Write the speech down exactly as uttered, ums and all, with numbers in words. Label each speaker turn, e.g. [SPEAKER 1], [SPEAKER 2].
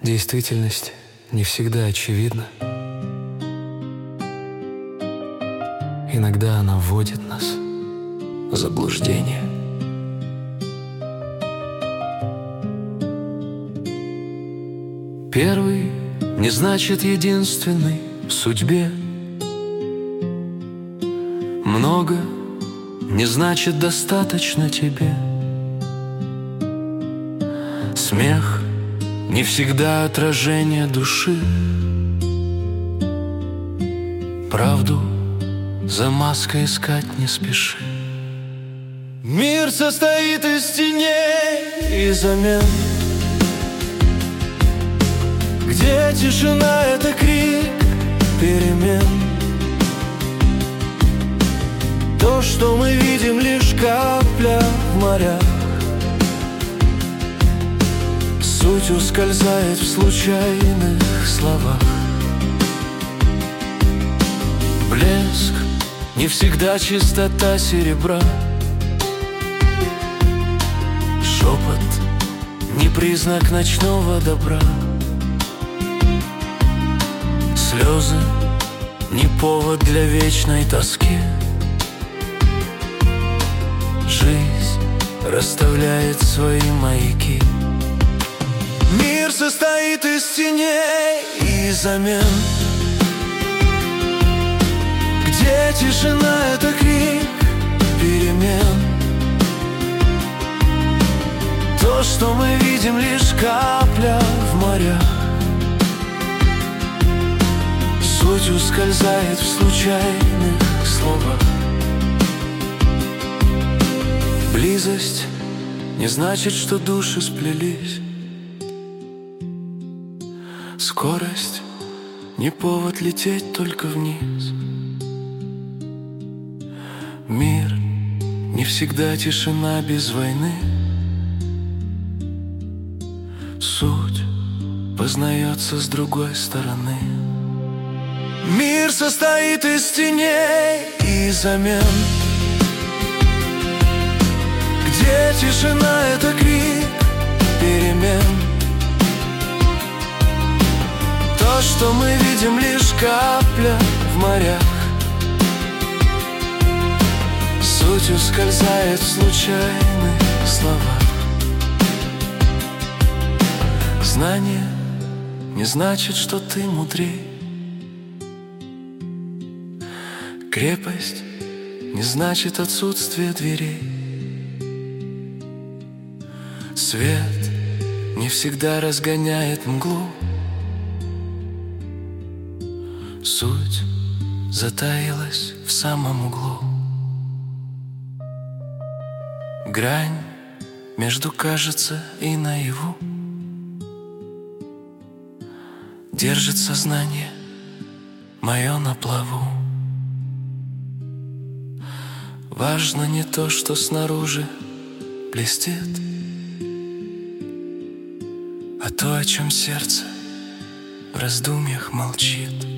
[SPEAKER 1] Действительность не всегда очевидна. Иногда она вводит нас в заблуждение. Первый не значит единственный в судьбе. Много не значит достаточно тебе. Смех не всегда отражение души. Правду за маской искать не спеши. Мир состоит из теней и замен, где тишина — это крик перемен. То, что мы видим, лишь капля в морях. Суть ускользает в случайных словах. Блеск не всегда чистота серебра. Шепот не признак ночного добра. Слезы не повод для вечной тоски. Жизнь расставляет свои маяки. Мир состоит из теней и замен, где тишина — это крик перемен. То, что мы видим, лишь капля в морях. Суть ускользает в случайных словах. Близость не значит, что души сплелись. Скорость не повод лететь только вниз. Мир не всегда тишина без войны. Суть познается с другой стороны. Мир состоит из теней и замен, где тишина — это крик перемен. То, что мы видим, лишь капля в морях. Суть ускользает в случайных словах. Знание не значит, что ты мудрей. Крепость не значит отсутствие дверей. Свет не всегда разгоняет мглу. Суть затаилась в самом углу. Грань между кажется и наяву. Держит сознание мое на плаву. Важно не то, что снаружи блестит, а то, о чем сердце в раздумьях молчит.